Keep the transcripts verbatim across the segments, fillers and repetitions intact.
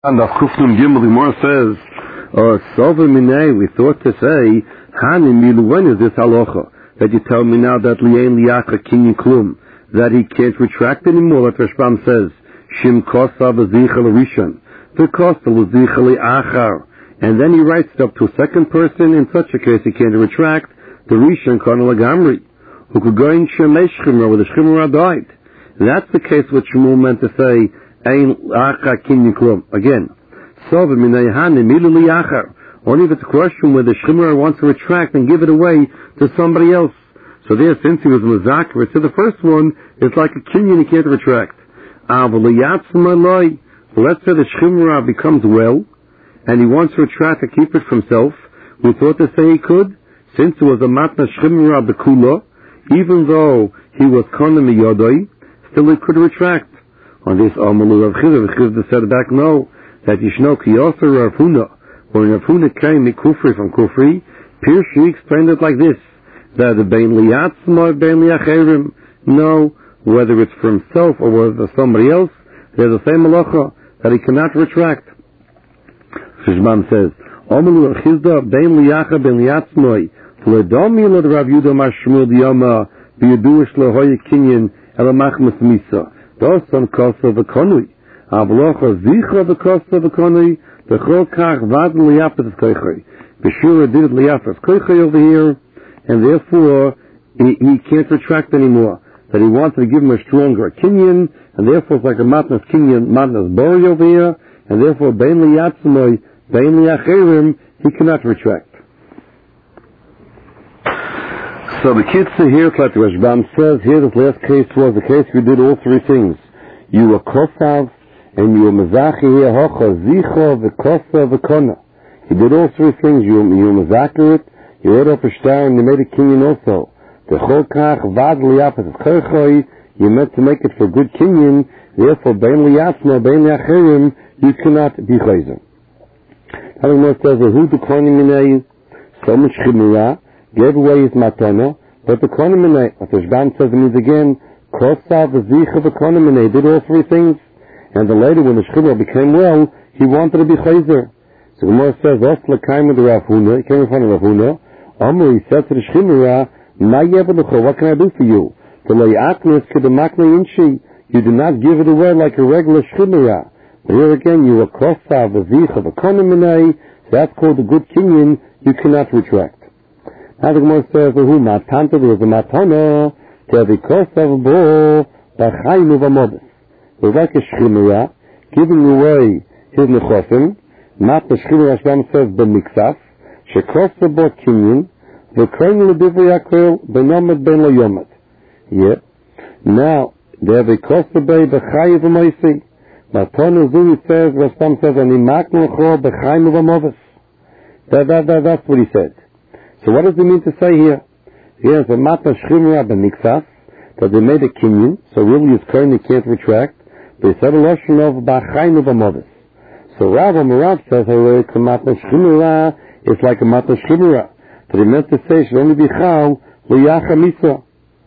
And of Kufnum Gimel, the Gemara says, uh, Sova Minei, we thought to say, Hanim Milu, when is this halacha? That you tell me now that Li'en Liacha Kinyin Klum, that he can't retract anymore, that Rashbam says, Shim Kosa V'zicha L'Rishon, V'kosa L'zicha Li'achar. And then he writes it up to a second person, in such a case he can't retract, the Rishon Kana Lagamri, who could go in Shemesh Chimra, where the Chimra died. That's the case what Shmuel meant to say, Ein Acha Kinyin Klum. Again, Sova Minei Hanim Milu Li'achar. Only if it's a question where the Shemar wants to retract and give it away to somebody else. So there, since he was Mazakir, so the first one is like a Kinyin, he can't retract. Let's say the Shemar becomes well, and he wants to retract to keep it for himself. We thought to say he could, since it was a Matna Shemar Bekula, even though he was Konim Yodoi, still he could retract. On this Amalu Rav Chizah, Rav Chizah said back, no, that Yishno Kiyosa Rav Huna, when Rav Huna came to Kufri from Kufri, Pirshi explained it like this, that the Bein Liyatzma, Bein Liyacherim, no, whether it's for himself or whether it's somebody else, there's the same halacha, that he cannot retract. Shishman says, Amalu Rav Chizah, Bein Liyacha, Bein Liyatzma, V'ledomi Lod Rav Yudah Mashmul Diyama, B'yaduish Lehoye Kinyin, Elamachmas Misa. Dosan kosa v'konui. Avlocha zicha v'kosa v'konui. V'chol kach vad liyafas koichoi. B'shura did liyafas koichoi over here, and therefore he, he can't retract anymore. That he wanted to give him a stronger kinyan, and therefore it's like a matnas kinyan, matnas bori over here, and therefore bein liyatzmoi, bein liyacherim, he cannot retract. So the kids are here, like the Rashbam says, here this last case was the case we did all three things. You were kosav, and you were mazachi here, hocha, zicha, v'kosa, v'kona. He did all three things. You, you were mazachi it, you wrote up a star, and you made a kinyan also. The cholkach, vad liyafas koichoi, you meant to make it for good kinyan, therefore, bein liyatzma, bein liyacherim, you cannot be chayzer. Now the Gemara says, who the konim minei, so much chimura, gave away his matana, but the konomine, what the Shban says means again, kosav v'zicha v'konomine, did all three things, and then later when the Shchibra became well, he wanted to be chayzer. So the Gemara says, os l'kaim with the Rav Huna, he came in front of Rav Huna, Amr, he said to the Shchibra, ma yevalucha, what can I do for you? The le'atnis kedamakne inshi, you do not give it away like a regular Shchibra. But here again, you are kosav v'zicha v'konomine, so that's called a good kinyan, you cannot retract. Now the Gemara says, who matanta, there was a matana, to the cost of bo, b'chayim u'v'modus. It was like a shchimera, giving away his nechosim, mat the shchimera, Rashbam says, b'miksaf, shekosa bo kinyin, v'krein l'divri akrel, b'nomet ben l'yomet. Yeah. Now, there the cost of bo, b'chayim u'moisi. Matana zu, it says, Rashbam says, ani maknu l'cho, b'chayim u'v'modus. That, that, that, that's what he said. So what does it mean to say here? Here's a matna shchimra b'miksaf, that they made a kinyan, so really his kohen can't retract, but he said a lotion of b'chayim u'v'modus. So Rav Amarav says, hey, matna shchimra is like a matna shchimra, that he meant to say it should only be chal l'yacha misa.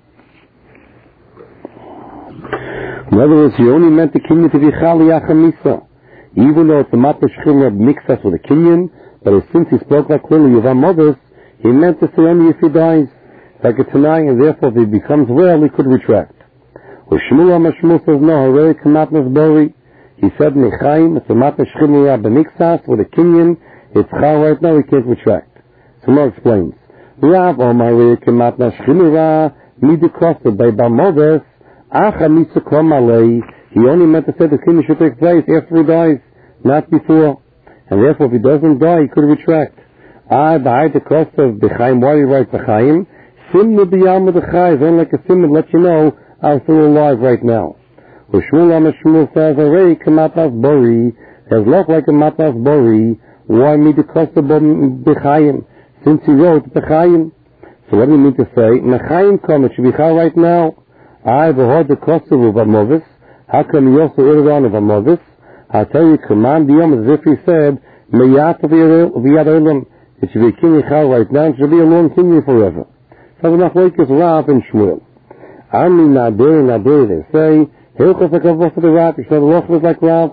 In other words, he only meant the kinyan to be chal l'yacha misa. Even though it's a matna shchimra b'miksaf with a kinyan, but since he spoke like clearly u'v'modus, he meant to say only if he dies, like a Tanai, and therefore if he becomes well, he could retract. Well, Shmuel Amashmuel says, no, Harei Kamatnas Bori. He said, Nechaim, it's a Matnas Shchimura B'Miksas, with a Kinyan, it's Chal right now, he can't retract. So more explains. Rav Omar Harei Kamatnas Shchimura, Midikosta, by Bamodes, Acha Mitzukom Alei, he only meant to say the Kinyan should take place after he dies, not before. And therefore if he doesn't die, he could retract. I, by the cost of B'chaim, why you write B'chaim? Simna b'yam of the Chai, is only like a sim to let you know I'm still alive right now. Well, Shmuel Amashmuel says, Arei k'matnas bori, has looked like a matnas bori, why me the cost of B'chaim? Since he wrote B'chaim. So what do you mean to say? N'chaim come, it should be Chai right now. I, behold the cost of Uvamovis, how come you also heard on Uvamovis? I'll tell you, command b'yam, as if he said, Meyat v'yad olam. It should be a kinyan chal right now, it should be a long kinyan forever. So the machlokes Rav and Shmuel. Ami nadir nadir, they say, Hilchos HaKavos of the Rav, you said the Loch was like Rav,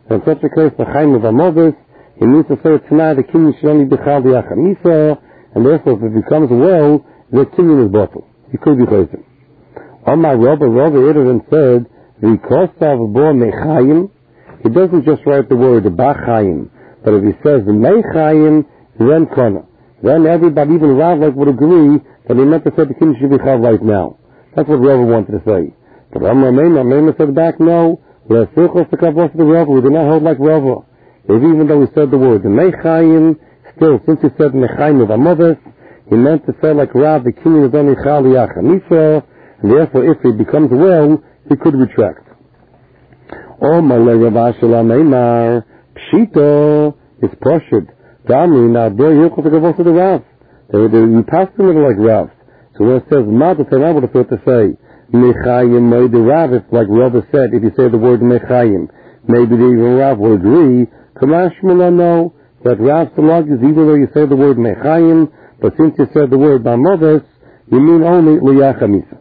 And in such a case, the Chaim of Amovis, he needs to say tonight the kinyan should only be chal b'yachamisa, and therefore if it becomes well, the kinyan is bottled. He could be chosen. Omar Rabba Rabba Ederin said, V'kosav bo mechayim, he doesn't just write the word bachayim, but if he says mechayim, then kona. Then everybody, even Rav, like, would agree that he meant to say the kinyan should be chal right now. That's what Rabba wanted to say. But Omar Meimah, Meimah said back, no, we do not hold like Rabba. If even though he said the word mechayim, still, since he said mechayim of Amovis, he meant to say like Rav, the kinyan is only chal b'yachamisa, and therefore if he becomes well, he could retract. Oh, Malay Rav Ashala Meimar, Pshito is Poshid. Dami, now there you have to go to the Rav. You pass the middle like Rav. So when it says Mad, it's not what it's to say. Mechayim, maybe the Rav, it's like Rav said, if you say the word Mechayim, maybe the even Rav will agree. Kamashmala, no, that Rav Salag is even though you say the word Mechayim, but since you said the word Bamovis, you mean only Liyachamisa.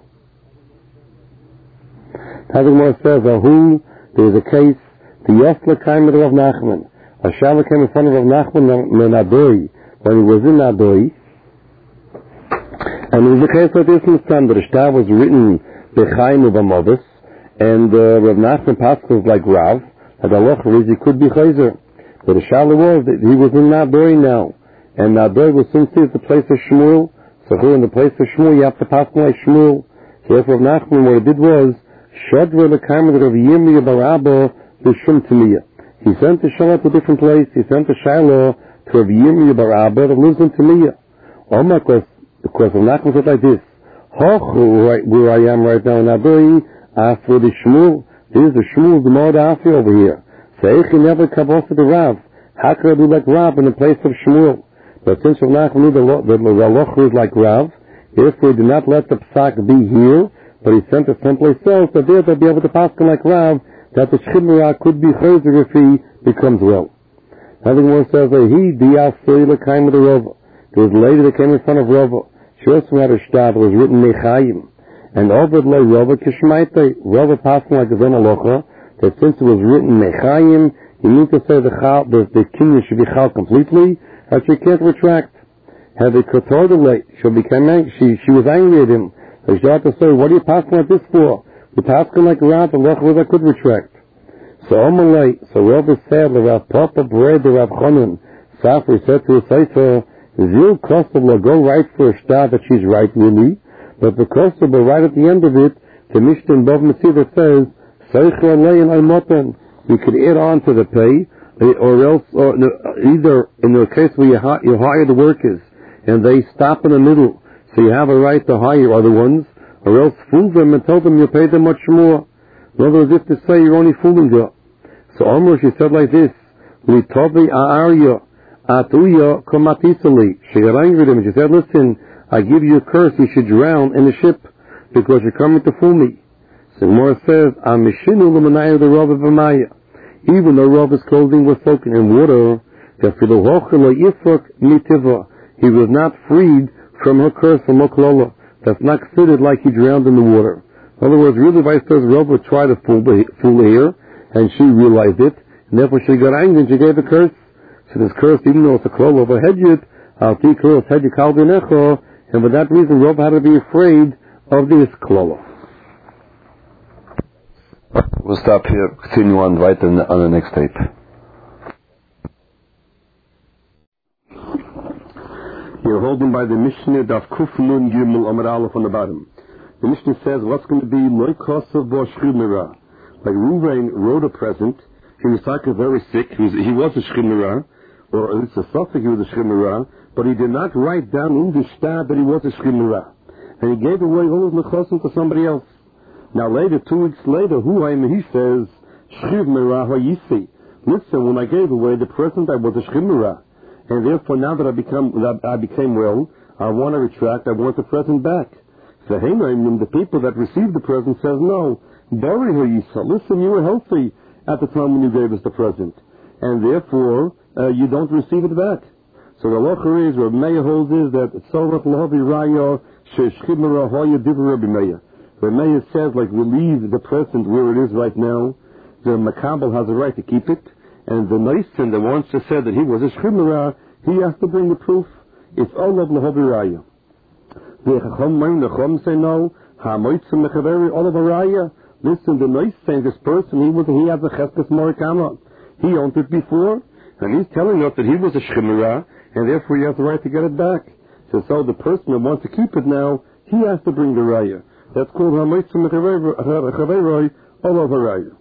Having more says, Ahu, there was a case, the Yosla came with Rav Nachman. A Shavah came in front of Rav Nachman in Adoi, when he was in Adoi. And it was a case like this in the Stam, that the Shtar was written Bechaim Ubamovis, and uh, Rav Nachman Pascal was like Rav, and Allah he could be Chayzer. But the Shavah was that he was in Adoi now. And Adoi was since it's the place of Shmuel, so here in the place of Shmuel, you have to pass like Shmuel. So if Rav Nachman, what he did was, Shodra lekarmed Rav Yirmiyah Barabba b'shum Tamiya. He sent the Shalah to a different place. He sent the Shalah to Rav Yirmiyah Barabba that lives in Tamiya. Oh my God, because Rav Nachman said like this, Hoch, right where I am right now in Adoi, ask for the Shmuel. This is the Shmuel, the Mord Afi over here. So Eichi never come off to the Rav. How could I do like Rav in the place of Shmuel? But since Rav Nachman knew the Loch is like Rav, therefore he did not let the Psak be here, but he sent it someplace else, so there they'll be able to pass him like Rav, that the Shchimra could be Chayzer if he becomes well. Having one says, he, Dias Soila came with the Rava. There was a lady that came in front of Rava. She also had a shtar that was written Mechayim. And Obed Le Rava Kishmaite, Rava passed like a Zenalocha, that since it was written Mechayim, you need to say the chal, the, the kinyan should be chal completely, that she can't retract. Have a Kotordelay, she became angry, she, she was angry at him. So she had to say, what are you passing like this for? You passing like Rav, and Rav I could retract. So Omalay, so Rav said, Rav Papa Bread, Rav Chonon, Safri said to his Sefer, Zil Kosov go right for a star that she's right really, but the Kosov right at the end of it, the Mishnah Bov Mesiva says, Seicher Alei and Aymoten, you could add on to the pay, or else, or either in the case where you, hi- you hire the workers, and they stop in the middle, so you have a right to hire other ones, or else fool them and tell them you pay them much more. In other words, if to say you're only fooling them. So Omer, she said like this, Litovi a'arya, atuya komatisali. She got angry with him. She said, listen, I give you a curse, you should drown in the ship, because you're coming to fool me. So Gemara says, Amishinu l'manaya the Rav of Amaya. Even though Rav's clothing was soaking in water, he was not freed from her curse from Oklala. That's not considered like he drowned in the water. In other words, really, Vice says Rav would try to fool, fool her, and she realized it, and therefore she got angry and she gave a curse. So this curse, even though it's a klala of a hedyot, I'll take curse hedyot kal b'necho, and for that reason Rav had to be afraid of this klala. We'll stop here, continue on right on the, on the next tape. You're holding by the Mishnah Daf Kuf Nun Gimel Amar Aleph on the bottom. The Mishnah says what's going to be Loi Kosav Bo Shchimera. Like Ruvain wrote a present, he was talking very sick, he was, he was a Shchimera, or at least a suffix he was a Shchimera, but he did not write down in the shtar that he was a Shchimera. And he gave away all his nechosim to somebody else. Now later, two weeks later, who I am, he says, Shchimera Hayisi. Listen, when I gave away the present, I was a Shchimera. And therefore, now that I become, that I became well, I want to retract, I want the present back. So Hainaim, the people that received the present says, no, Bari Hayisa, listen, you were healthy at the time when you gave us the present. And therefore, uh, you don't receive it back. So the locher is, what Meir holds is that Tzorat Lahavi Raya Sheshchimera Hoya Diva Rabbi Meir. Where Meir says, like, we leave the present where it is right now, the Makabel has a right to keep it, and the Neisin that wants to say that he was a Shchimera, he has to bring the proof. It's all of Lahobi The Chacham the Chacham say no, HaMoitzim Mechaveri, all of Araya. Listen, the Neisin, this person, he was he has a Cheskes Morikama. He owned it before, and he's telling us that he was a Shchimera, and therefore he has the right to get it back. So, so the person that wants to keep it now, he has to bring the Raya. That's called HaMoitzim Mechaveri, all of Araya.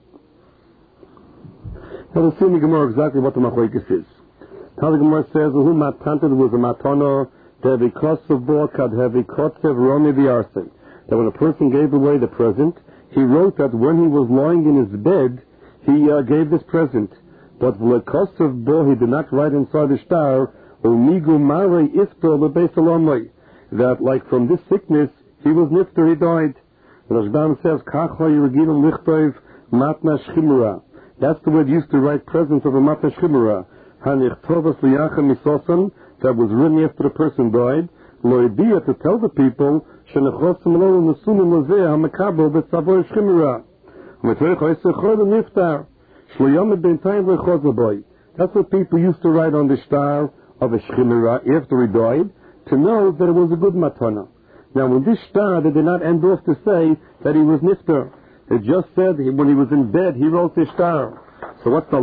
Now we'll see in the Gemara exactly what the Machlokes is. How the Gemara says, "Who matanted was a matana that a kosev bo kad have a kosev romi v'arse." That when a person gave away the present, he wrote that when he was lying in his bed, he uh, gave this present. But the kosev bo he did not write inside the star umigu mare ifto lebeis alomai. That like from this sickness he was nifter, he died. The Rashbam says, "Kachla yirgilum lichtov matna shchimura." That's the word used to write presents of a matna shchimura. Hanichtovas liyachem misosan, that was written after the person died. Loidia, to tell the people, shenechosim lo nesunim lozeh hamakabel betzavoy shchimura. Umetreich oisechod niftar. Shloyom b'intayim lechozaboy. That's what people used to write on the star of a shchimura after he died, to know that it was a good matana. Now, when this star, they did not end off to say that he was niftar. It just said he, when he was in bed, he wrote this star. So what's the